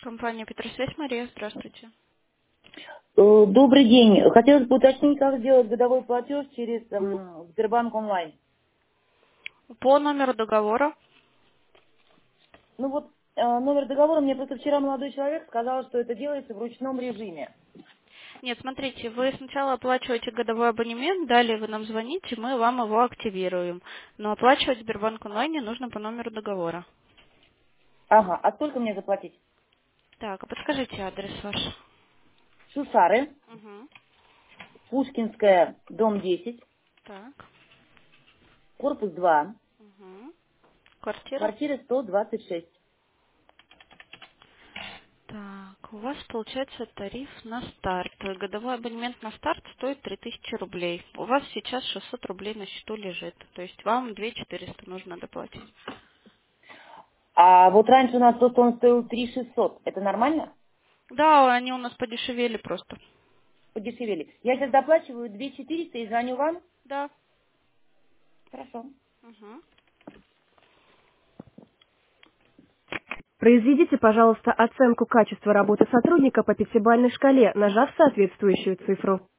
Компания Петросвязь, Мария, здравствуйте. Добрый день. Хотелось бы уточнить, как сделать годовой платеж через Сбербанк онлайн. По номеру договора. Ну вот, номер договора мне просто вчера молодой человек сказал, что это делается в ручном режиме. Нет, смотрите, вы сначала оплачиваете годовой абонемент, далее вы нам звоните, мы вам его активируем. Но оплачивать Сбербанк онлайне нужно по номеру договора. Ага, а сколько мне заплатить? Так, а подскажите адрес ваш. Шусары, Угу. Пушкинская, дом 10, Так. корпус 2, Угу. Квартира. квартира 126. Так, у вас получается тариф на старт. Годовой абонемент на старт стоит 3000 рублей. У вас сейчас 600 рублей на счету лежит. То есть вам 2400 нужно доплатить. А вот раньше у нас просто он стоил 3600. Это нормально? Да, они у нас подешевели просто. Подешевели. Я сейчас доплачиваю 2400 и звоню вам? Да. Хорошо. Угу. Произведите, пожалуйста, оценку качества работы сотрудника по пятибалльной шкале, нажав соответствующую цифру.